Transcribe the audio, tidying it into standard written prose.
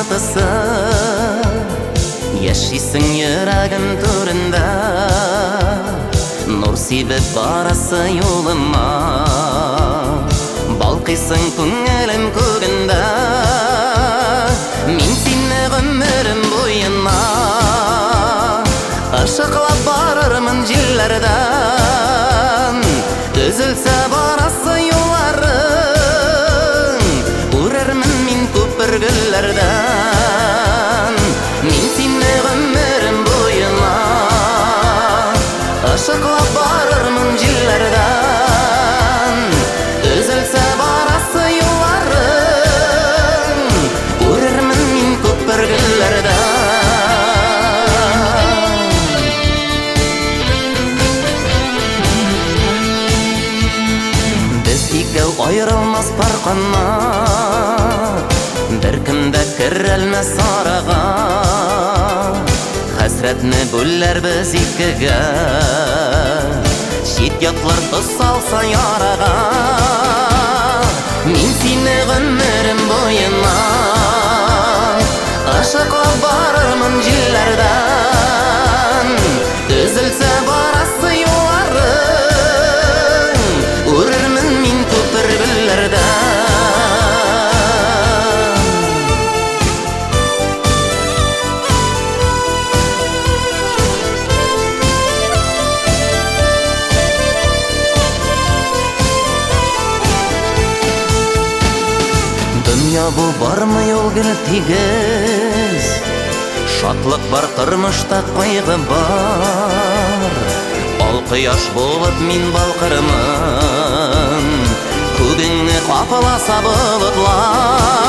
артысы, яшисің йөрәгім түрінде, нұр себеп барасы юлыма, балқисың күңелім көгінде, мен сені ғұмырым бойына, ышықлап барырмын жилерден, үзілсе барасы юларың, үрермін мен көпіргілерден, мен сені ғұмырым бойына, ышықлап барырмын жилерден, үзілсе барасы юларың, үрермін мен көпіргілерден. Айрылмас парқанна, бір кімді кірілмес араға, хәсретні бөлер біз екіге, шет ятлар тұсалса яраға, мен сені ғұмырым бойына, ышықлап барырмын жилерден, үзілсе барасы юларың, үрермін мен көпіргілерден. Dünya bu barmı yol gül тигіз, шатлық бар тұрмышта қайғы бар, ал қияш болып мен балқырмын, көгіңе қапыласа бұлытлар.